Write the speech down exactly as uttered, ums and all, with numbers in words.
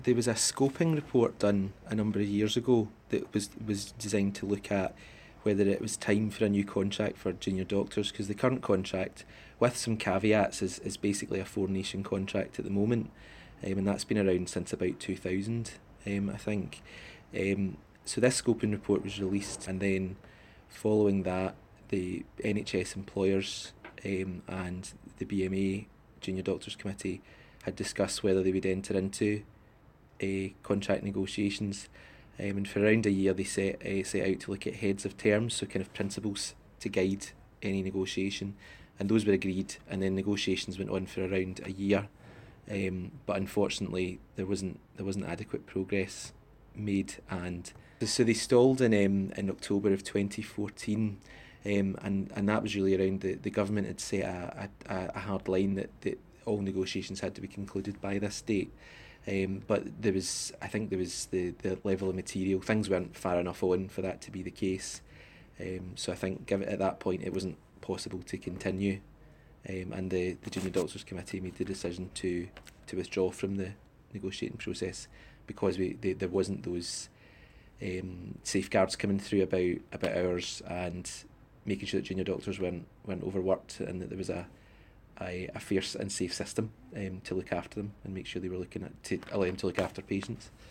There was a scoping report done a number of years ago that was was designed to look at whether it was time for a new contract for junior doctors, because the current contract, with some caveats, is, is basically a four nation contract at the moment, um, and that's been around since about two thousand, um, I think. Um, so this scoping report was released, and then following that, the N H S employers um, and the B M A Junior Doctors Committee had discussed whether they would enter into uh, contract negotiations. Um, and for around a year, they set uh, set out to look at heads of terms, so kind of principles to guide any negotiation, and those were agreed. And then negotiations went on for around a year, um, but unfortunately, there wasn't there wasn't adequate progress made, and so they stalled in um, in October of twenty fourteen. Um, and, and that was really around the, the government had set a, a, a hard line that, that all negotiations had to be concluded by this date. Um, but there was, I think there was the, the level of material, things weren't far enough on for that to be the case. Um, so I think give it, at that point it wasn't possible to continue. Um, and the, the Junior Doctors Committee made the decision to, to withdraw from the negotiating process because we, they, there wasn't those um, safeguards coming through about, about hours and making sure that junior doctors weren't, weren't overworked, and that there was a, a, a fair and safe system um, to look after them and make sure they were looking at, to allow them to look after patients.